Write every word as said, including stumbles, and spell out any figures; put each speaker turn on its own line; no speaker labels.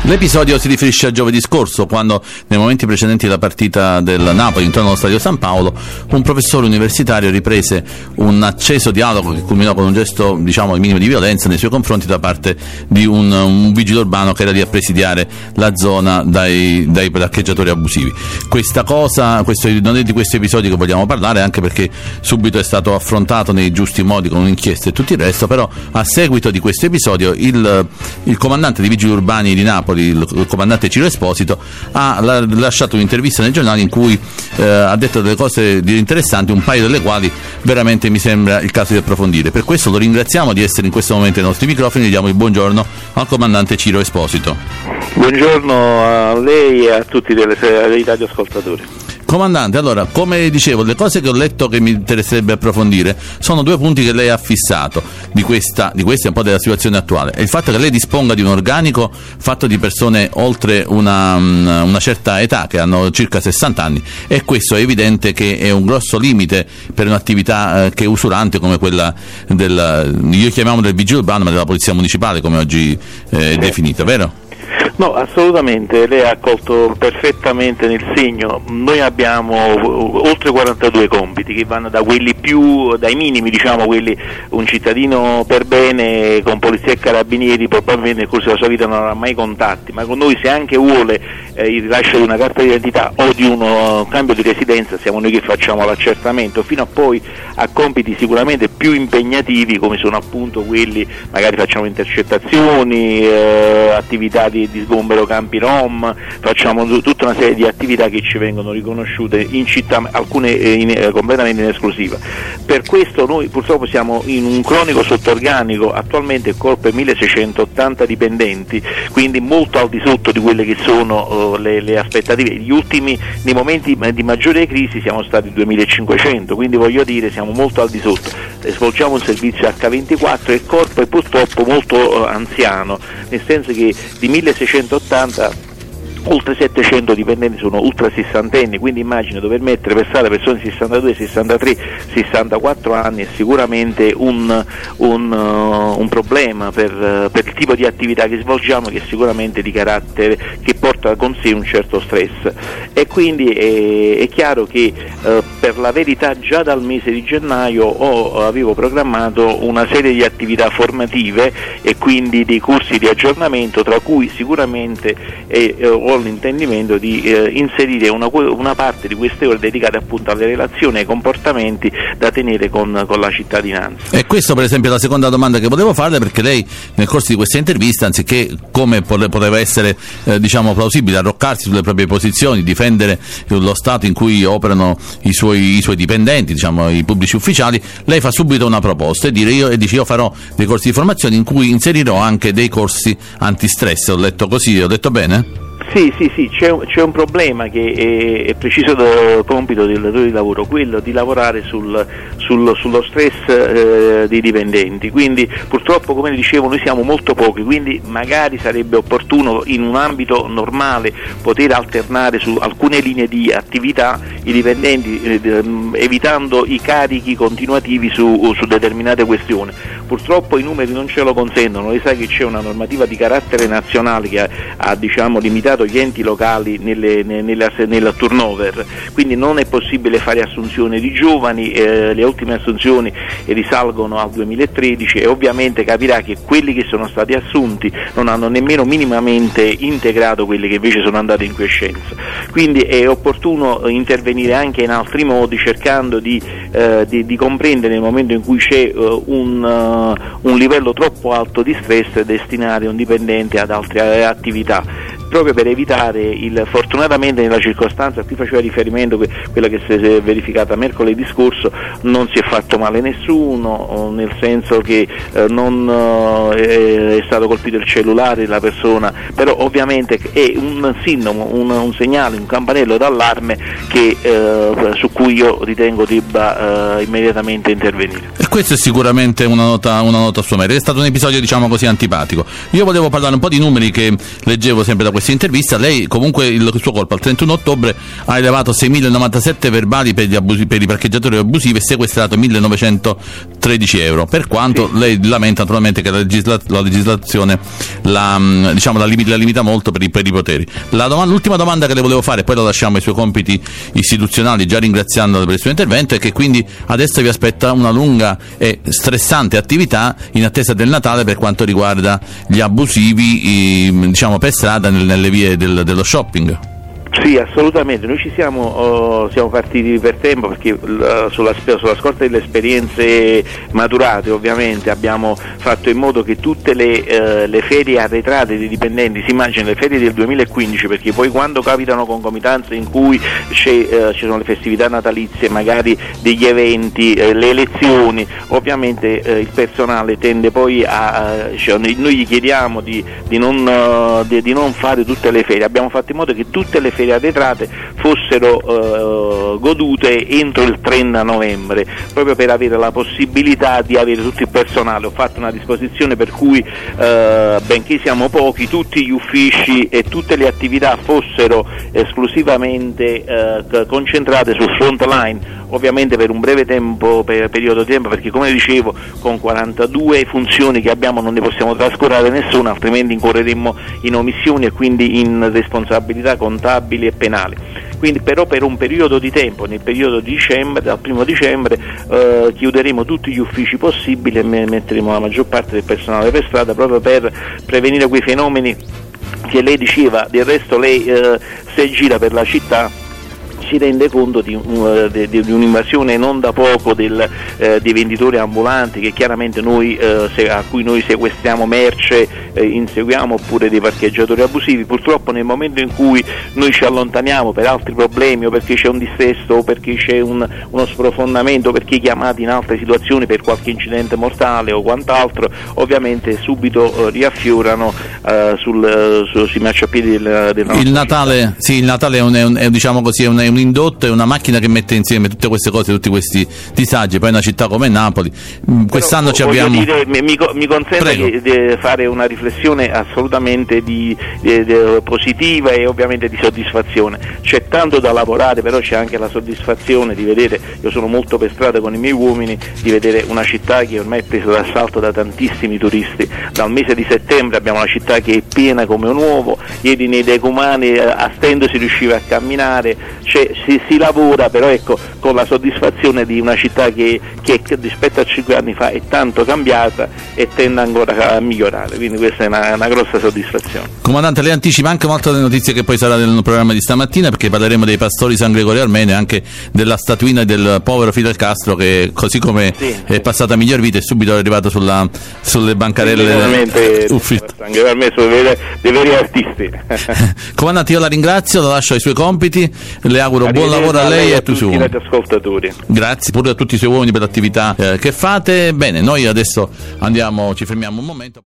L'episodio si riferisce a giovedì scorso, quando nei momenti precedenti alla partita del Napoli intorno allo stadio San Paolo un professore universitario riprese un acceso dialogo che culminò con un gesto, diciamo, al minimo di violenza nei suoi confronti da parte di un, un vigile urbano che era lì a presidiare la zona dai, dai parcheggiatori abusivi. Questa cosa, questo, non è di questo episodio che vogliamo parlare, anche perché subito è stato affrontato nei giusti modi con un'inchiesta e tutto il resto, però a seguito di questo episodio il, il comandante dei vigili urbani di Napoli, il comandante Ciro Esposito, ha lasciato un'intervista nei giornali in cui eh, ha detto delle cose interessanti, un paio delle quali veramente mi sembra il caso di approfondire. Per questo lo ringraziamo di essere in questo momento ai nostri microfoni e diamo il buongiorno al comandante Ciro Esposito.
Buongiorno a lei e a tutti i radioascoltatori.
Comandante, allora, come dicevo, le cose che ho letto che mi interesserebbe approfondire sono due punti che lei ha fissato di questa, di questa e un po' della situazione attuale. È il fatto che lei disponga di un organico fatto di persone oltre una, una certa età, che hanno circa sessanta anni, e questo è evidente che è un grosso limite per un'attività eh, che è usurante come quella del, io chiamiamo del vigile urbano, ma della polizia municipale, come oggi eh, è definita, vero?
No, assolutamente, lei ha colto perfettamente nel segno. Noi abbiamo oltre quarantadue compiti che vanno da quelli più, dai minimi, diciamo, quelli un cittadino per bene con polizia e carabinieri probabilmente nel corso della sua vita non avrà mai contatti, ma con noi, se anche vuole eh, il rilascio di una carta di identità o di un uh, cambio di residenza, siamo noi che facciamo l'accertamento, fino a poi a compiti sicuramente più impegnativi come sono appunto quelli, magari facciamo intercettazioni, eh, attività di, di sgombero campi rom, facciamo tutta una serie di attività che ci vengono riconosciute in città, alcune in, eh, completamente in esclusiva. Per questo noi purtroppo siamo in un cronico sottorganico, attualmente il corpo è milleseicentoottanta dipendenti, quindi molto al di sotto di quelle che sono uh, le, le aspettative. Gli ultimi, nei momenti di maggiore crisi, siamo stati duemilacinquecento, quindi voglio dire siamo molto al di sotto. Svolgiamo un servizio acca ventiquattro e il corpo è purtroppo molto uh, anziano, nel senso che di milleseicentoottanta oltre settecento dipendenti sono ultra sessantenni, quindi immagino dover mettere per strada persone di sessantadue, sessantatré, sessantaquattro anni è sicuramente un, un, uh, un problema per, uh, per il tipo di attività che svolgiamo, che è sicuramente di carattere che porta con sé un certo stress, e quindi è, è chiaro che uh, per la verità già dal mese di gennaio ho, avevo programmato una serie di attività formative e quindi dei corsi di aggiornamento, tra cui sicuramente eh, ho l'intendimento di eh, inserire una, una parte di queste ore dedicate appunto alle relazioni e ai comportamenti da tenere con, con la cittadinanza.
E questo per esempio è la seconda domanda che volevo farle, perché lei nel corso di questa intervista, anziché come poteva essere eh, diciamo plausibile arroccarsi sulle proprie posizioni, difendere lo stato in cui operano i suoi, i suoi dipendenti, diciamo i pubblici ufficiali, lei fa subito una proposta e, dire io, e dice io farò dei corsi di formazione in cui inserirò anche dei corsi antistress. Ho letto così, ho detto bene?
Sì, sì, sì, c'è un, c'è un problema che è, è preciso del compito del datore di lavoro, quello di lavorare sul, sul, sullo stress eh, dei dipendenti, quindi purtroppo, come dicevo, noi siamo molto pochi, quindi magari sarebbe opportuno in un ambito normale poter alternare su alcune linee di attività i dipendenti, eh, evitando i carichi continuativi su, su determinate questioni. Purtroppo i numeri non ce lo consentono, lei sa che c'è una normativa di carattere nazionale che ha, ha diciamo limitato gli enti locali nelle, nelle, nel turnover, quindi non è possibile fare assunzioni di giovani, eh, le ultime assunzioni risalgono al duemilatredici e ovviamente capirà che quelli che sono stati assunti non hanno nemmeno minimamente integrato quelli che invece sono andati in quiescenza, quindi è opportuno intervenire anche in altri modi, cercando di, eh, di, di comprendere nel momento in cui c'è uh, un, uh, un livello troppo alto di stress e destinare un dipendente ad altre attività, proprio per evitare il, fortunatamente nella circostanza a cui faceva riferimento, quella che si è verificata mercoledì scorso, non si è fatto male nessuno, nel senso che eh, non eh, è stato colpito il cellulare della persona, però ovviamente è un sintomo, un, un segnale, un campanello d'allarme che, eh, su cui io ritengo debba eh, immediatamente intervenire.
questo è sicuramente una nota, una nota a suo merito. È stato un episodio, diciamo così, antipatico. Io volevo parlare un po' di numeri che leggevo sempre da questa intervista. Lei comunque il suo colpo al trentuno ottobre ha elevato seimilanovantasette verbali per gli abusi, per i parcheggiatori abusivi e sequestrato millenovecentotredici euro, per quanto sì. Lei lamenta naturalmente che la, legisla- la legislazione la, diciamo, la, limita, la limita molto per i, per i poteri. La dom- l'ultima domanda che le volevo fare, poi la lasciamo ai suoi compiti istituzionali, già ringraziandola per il suo intervento, è che quindi adesso vi aspetta una lunga e stressante attività in attesa del Natale per quanto riguarda gli abusivi, diciamo, per strada nelle vie del, dello shopping.
Sì, assolutamente, noi ci siamo, uh, siamo partiti per tempo perché uh, sulla, sulla scorta delle esperienze maturate ovviamente abbiamo fatto in modo che tutte le, uh, le ferie arretrate dei dipendenti, si immagina le ferie del duemilaquindici, perché poi quando capitano concomitanze in cui c'è, uh, ci sono le festività natalizie, magari degli eventi, uh, le elezioni, ovviamente uh, il personale tende poi a, uh, cioè, noi, noi gli chiediamo di, di, non, uh, di, di non fare tutte le ferie, abbiamo fatto in modo che tutte le ferie arretrate fossero uh, godute entro il trenta novembre, proprio per avere la possibilità di avere tutto il personale. Ho fatto una disposizione per cui uh, benché siamo pochi, tutti gli uffici e tutte le attività fossero esclusivamente uh, concentrate sul front line, ovviamente per un breve tempo, per periodo di tempo, perché come dicevo con quarantadue funzioni che abbiamo non ne possiamo trascurare nessuna, altrimenti incorreremmo in omissioni e quindi in responsabilità contabili e penali. Quindi però per un periodo di tempo, nel periodo di dicembre, dal primo dicembre eh, chiuderemo tutti gli uffici possibili e metteremo la maggior parte del personale per strada, proprio per prevenire quei fenomeni che lei diceva. Del resto lei eh, se gira per la città si rende conto di, uh, di, di un'invasione non da poco del, uh, dei venditori ambulanti, che chiaramente noi, uh, se, a cui noi sequestriamo merce, uh, inseguiamo, oppure dei parcheggiatori abusivi. Purtroppo nel momento in cui noi ci allontaniamo per altri problemi, o perché c'è un dissesto, o perché c'è un, uno sprofondamento, perché chiamati in altre situazioni per qualche incidente mortale o quant'altro, ovviamente subito uh, riaffiorano uh, sul, uh, sui marciapiedi del, del nostro
il Natale, città. Sì, il Natale è, un, è, un, è diciamo così, è un, è un indotto, è una macchina che mette insieme tutte queste cose, tutti questi disagi. Poi una città come Napoli, quest'anno ci abbiamo
dire, mi, mi consente di fare una riflessione assolutamente di, di, di, positiva e ovviamente di soddisfazione. C'è tanto da lavorare, però c'è anche la soddisfazione di vedere, io sono molto per strada con i miei uomini, di vedere una città che ormai è presa d'assalto da tantissimi turisti. Dal mese di settembre abbiamo una città che è piena come un uovo, ieri nei decumani a stento si riusciva a camminare, c'è Si, si lavora, però ecco, con la soddisfazione di una città che, che rispetto a cinque anni fa è tanto cambiata e tende ancora a migliorare, quindi questa è una, una grossa soddisfazione.
Comandante, lei anticipa anche molto le notizie che poi sarà nel programma di stamattina, perché parleremo dei pastori San Gregorio Armenio e anche della statuina del povero Fidel Castro, che così come sì, è sì. passata a miglior vita, è subito arrivato sulla, sulle bancarelle
uffici. Anche per me sono dei, dei veri artisti.
Comandante, io la ringrazio, la lascio ai suoi compiti, le auguro buon lavoro a lei e a tutti i suoi
ascoltatori.
Grazie pure a tutti i suoi uomini per l'attività eh, che fate. Bene, noi adesso andiamo, ci fermiamo un momento.